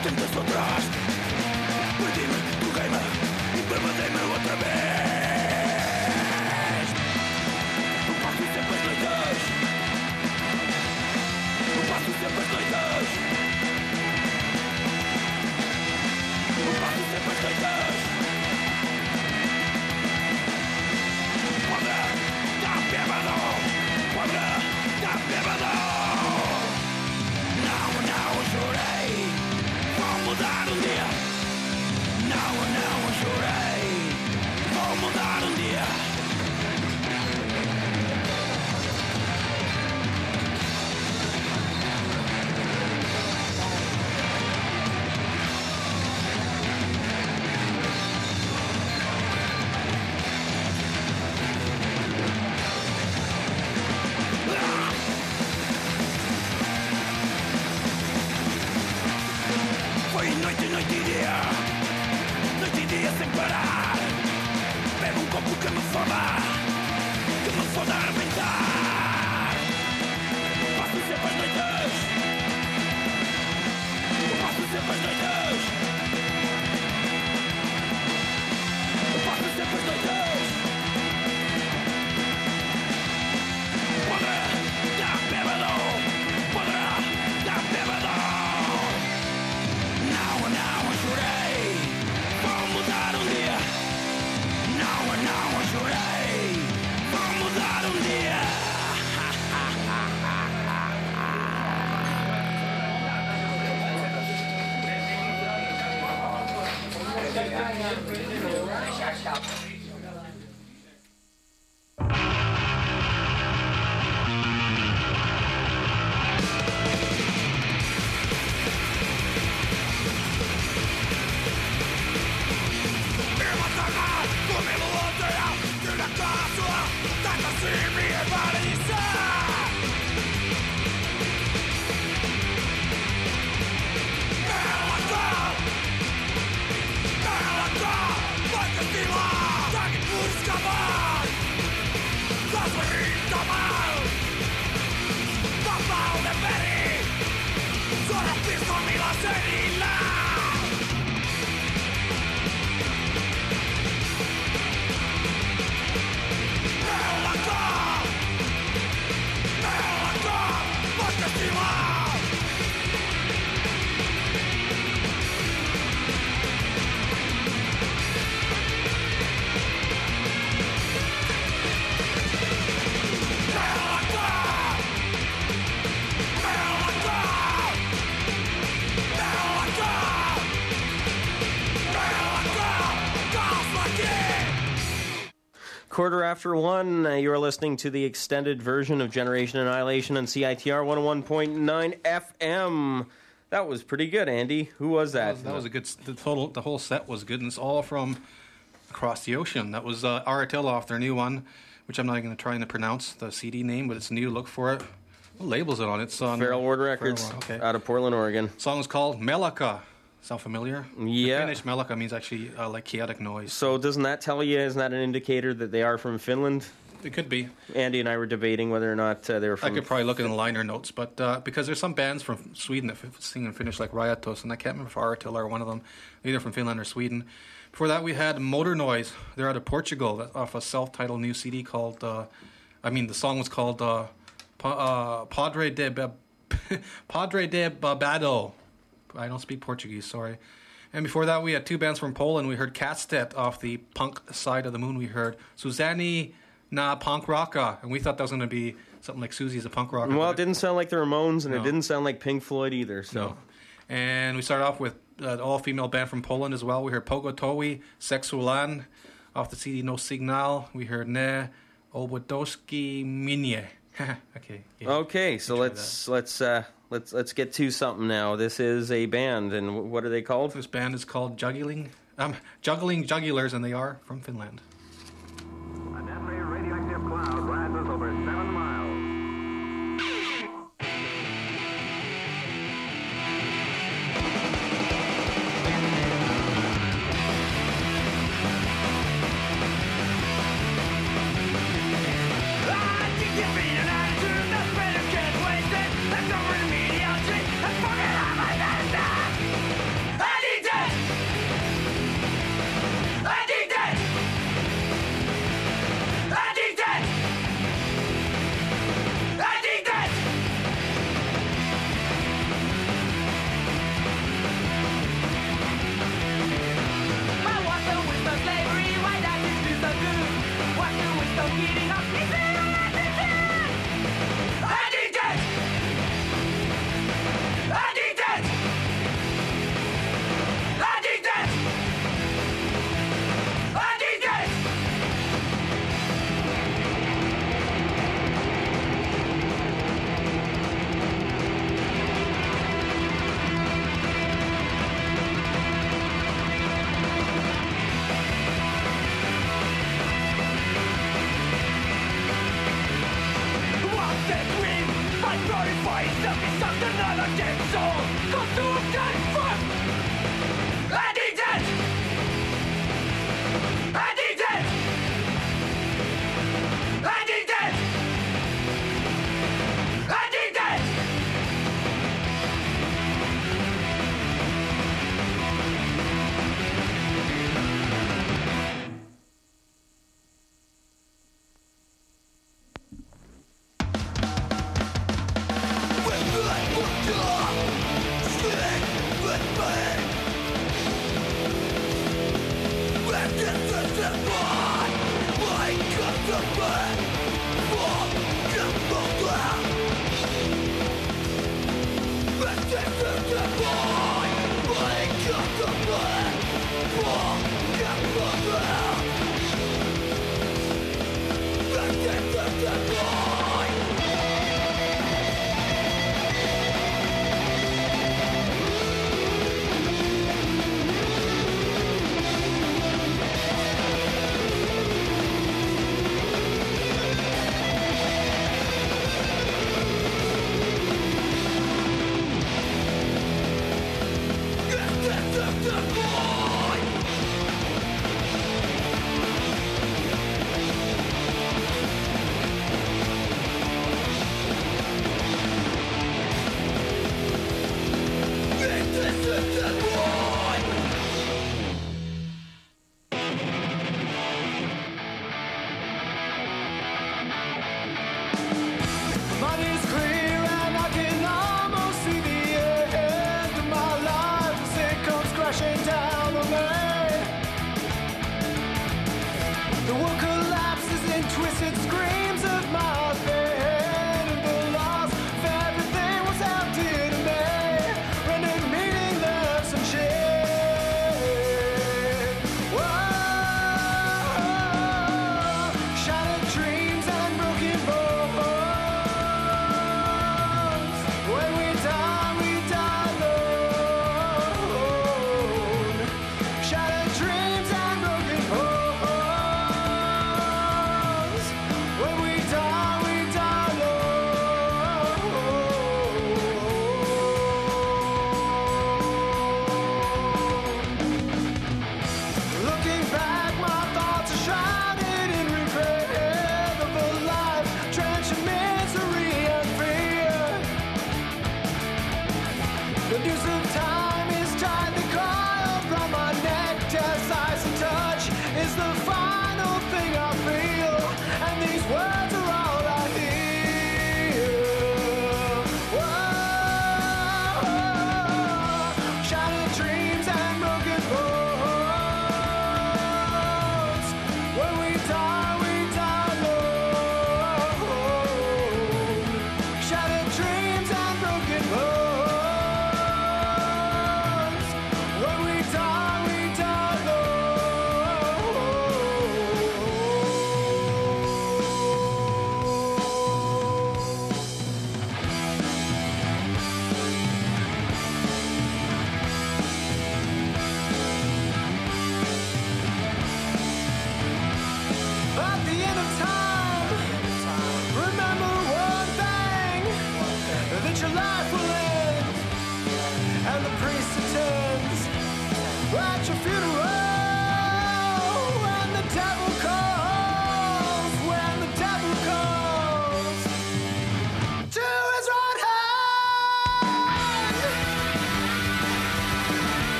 Speaker 11: intentes atrás. Perdime, truquei-me e permatei-me outra vez. Eu passo sempre as noites. Eu passo sempre as noites. Eu passo sempre as noites. Quando tá bêbado, quando tá bêbado. Não, não chorei, vou mudar um dia. Não, não chorei, vou mudar um dia. Foi noite, noite e dia, noite e dia sem parar. Bebo um copo que me foda, que me foda a arrebentar. Passo sempre as noites, passo sempre as noites, passo sempre as noites. Podrá dar bêbado, podrá dar bêbado. Não, não chorei, vou mudar um dia. Não, não chorei, vou mudar um dia.
Speaker 8: Quarter after one, uh, you are listening to the extended version of Generation Annihilation on C I T R one oh one point nine F M. That was pretty good, Andy. Who was that?
Speaker 9: That was, that was a good. The total, the whole set was good, and it's all from across the ocean. That was uh, Aratil off their new one, which I'm not even going to try to pronounce the C D name, but it's new. Look for it. What label's it on? It's on
Speaker 8: Feral Ward Records,
Speaker 9: Feral Ward, okay.
Speaker 8: Out of Portland, Oregon.
Speaker 9: The song is called Melaka. Sound familiar?
Speaker 8: Yeah.
Speaker 9: The Finnish Melaka means actually uh, like chaotic noise.
Speaker 8: So doesn't that tell you, isn't that an indicator that they are from Finland?
Speaker 9: It could be.
Speaker 8: Andy and I were debating whether or not uh, they were from...
Speaker 9: I could probably look in the liner notes, but uh, because there's some bands from Sweden that f- sing in Finnish like Rajatos, and I can't remember if Aratil are one of them, either from Finland or Sweden. Before that, we had Motor Noise. They're out of Portugal, that, off a self-titled new C D called... Uh, I mean, the song was called uh, pa- uh, Padre de Ba- Padre de Babado. I don't speak Portuguese, sorry. And before that, we had two bands from Poland. We heard Catstedt off the punk side of the moon. We heard Suzanne Na Punk Rocka, and we thought that was going to be something like Susie's a punk rocker.
Speaker 8: Well, it didn't sound like the Ramones, and
Speaker 9: No.
Speaker 8: it didn't sound like Pink Floyd either. So,
Speaker 9: No. And we started off with an all-female band from Poland as well. We heard Pogotowi Seksualan off the C D No Signal. We heard Ne Obodowski Minie. Okay. Yeah.
Speaker 8: Okay, so let's let's uh, let's let's get to something now. This is a band, and wh- what are they called?
Speaker 9: This band is called Juggling, um, Juggling Jugulars, and they are from Finland.
Speaker 19: A deadly radioactive cloud rises over seven miles.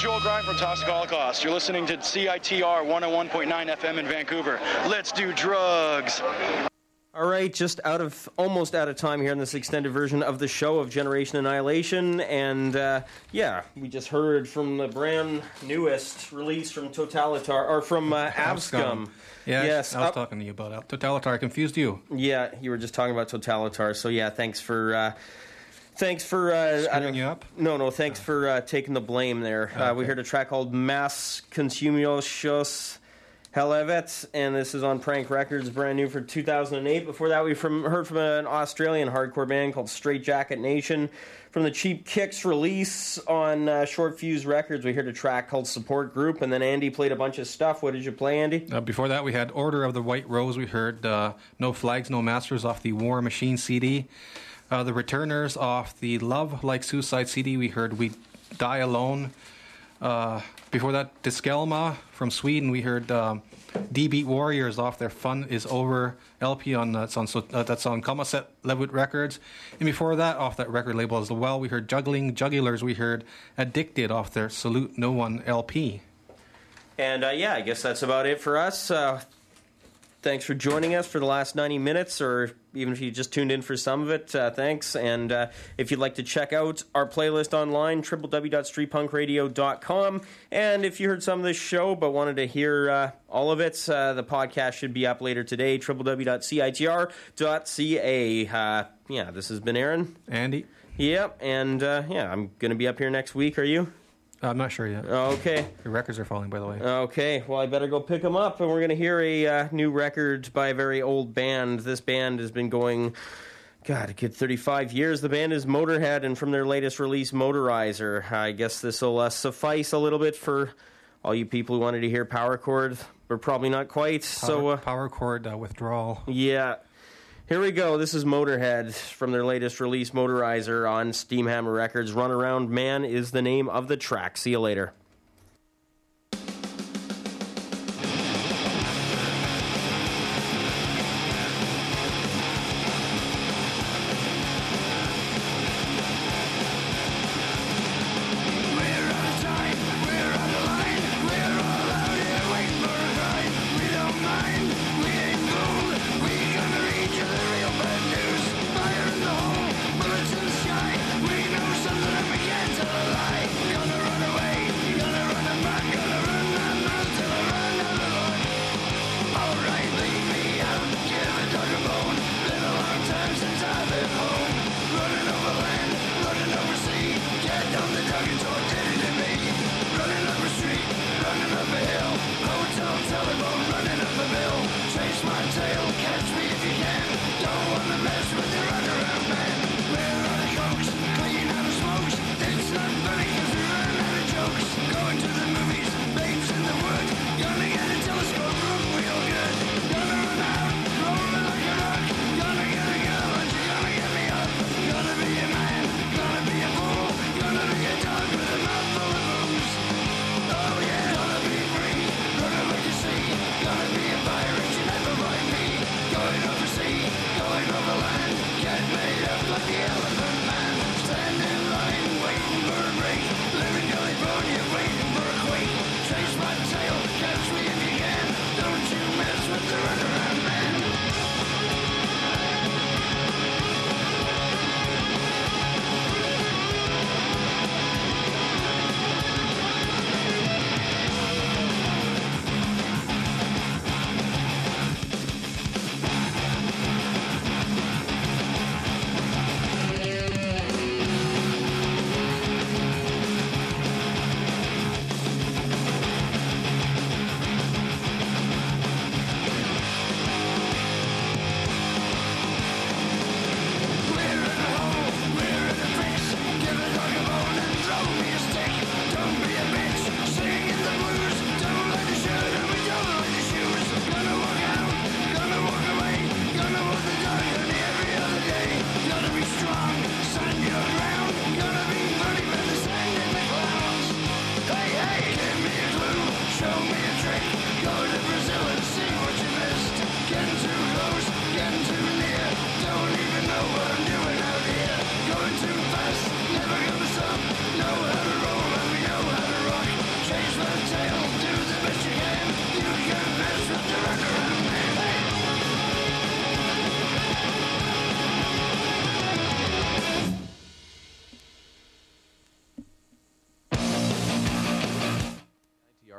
Speaker 20: Joel Grind from Toxic Holocaust. You're listening to C I T R one oh one point nine F M in Vancouver. Let's do drugs.
Speaker 8: All right, just out of almost out of time here in this extended version of the show of Generation Annihilation, and uh, yeah, we just heard from the brand newest release from Totalitar or from uh, Avscum.
Speaker 9: Yeah,
Speaker 8: yes,
Speaker 9: I was
Speaker 8: uh,
Speaker 9: talking to you about that. Totalitar. I confused you.
Speaker 8: Yeah, you were just talking about Totalitar. So yeah, thanks for. Uh, Thanks for uh,
Speaker 9: screwing you up.
Speaker 8: No, no. Thanks for uh, taking the blame there.
Speaker 9: Okay.
Speaker 8: Uh, we heard a track called "Mass Consumos Helevet," and this is on Prank Records, brand new for two thousand eight. Before that, we from, heard from an Australian hardcore band called Straight Jacket Nation. From the Cheap Kicks release on uh, Short Fuse Records, we heard a track called "Support Group," and then Andy played a bunch of stuff. What did you play, Andy?
Speaker 9: Uh, before that, we had Order of the White Rose. We heard uh, "No Flags, No Masters" off the War Machine C D. Uh, the Returners off the Love Like Suicide C D, we heard "We Die Alone." Uh, before that, Diskelma from Sweden, we heard um, D-Beat Warriors off their Fun Is Over L P on that's on so, uh, that's on Comaset Levitt Records. And before that, off that record label as well, we heard Juggling Jugulars. We heard Addicted off their Salute No One L P.
Speaker 8: And uh, yeah, I guess that's about it for us. Uh, Thanks for joining us for the last ninety minutes, or even if you just tuned in for some of it, uh, thanks. And uh, if you'd like to check out our playlist online, w w w dot street punk radio dot com. And if you heard some of this show but wanted to hear uh, all of it, uh, the podcast should be up later today, w w w dot c i t r dot c a. Uh, yeah, this has been Aaron.
Speaker 9: Andy.
Speaker 8: Yep, and uh, yeah, I'm going to be up here next week. Are you?
Speaker 9: I'm not sure yet.
Speaker 8: Okay.
Speaker 9: Your records are falling, by the way.
Speaker 8: Okay, well, I better go pick them up, and we're going to hear a uh, new record by a very old band. This band has been going, God, a good thirty-five years. The band is Motorhead, and from their latest release, Motorizer. I guess this will uh, suffice a little bit for all you people who wanted to hear Power Chord, but probably not quite.
Speaker 9: Power,
Speaker 8: so uh,
Speaker 9: Power Chord uh, Withdrawal.
Speaker 8: Yeah. Here we go. This is Motorhead from their latest release, Motorizer, on Steamhammer Records. Runaround Man is the name of the track. See you later.
Speaker 11: Bullets in the sky, we know something that begins to lie. Gonna run away.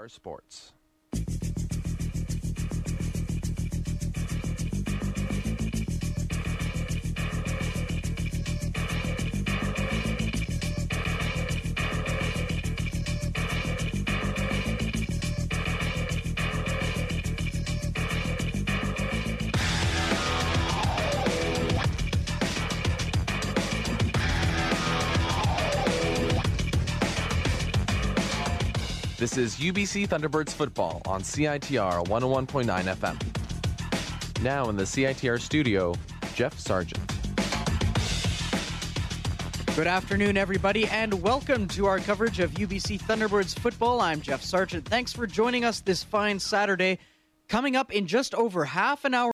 Speaker 21: R Sports. This is U B C Thunderbirds football on C I T R one oh one point nine F M. Now in the C I T R studio, Jeff Sargent.
Speaker 22: Good afternoon, everybody, and welcome to our coverage of U B C Thunderbirds football. I'm Jeff Sargent. Thanks for joining us this fine Saturday. Coming up in just over half an hour.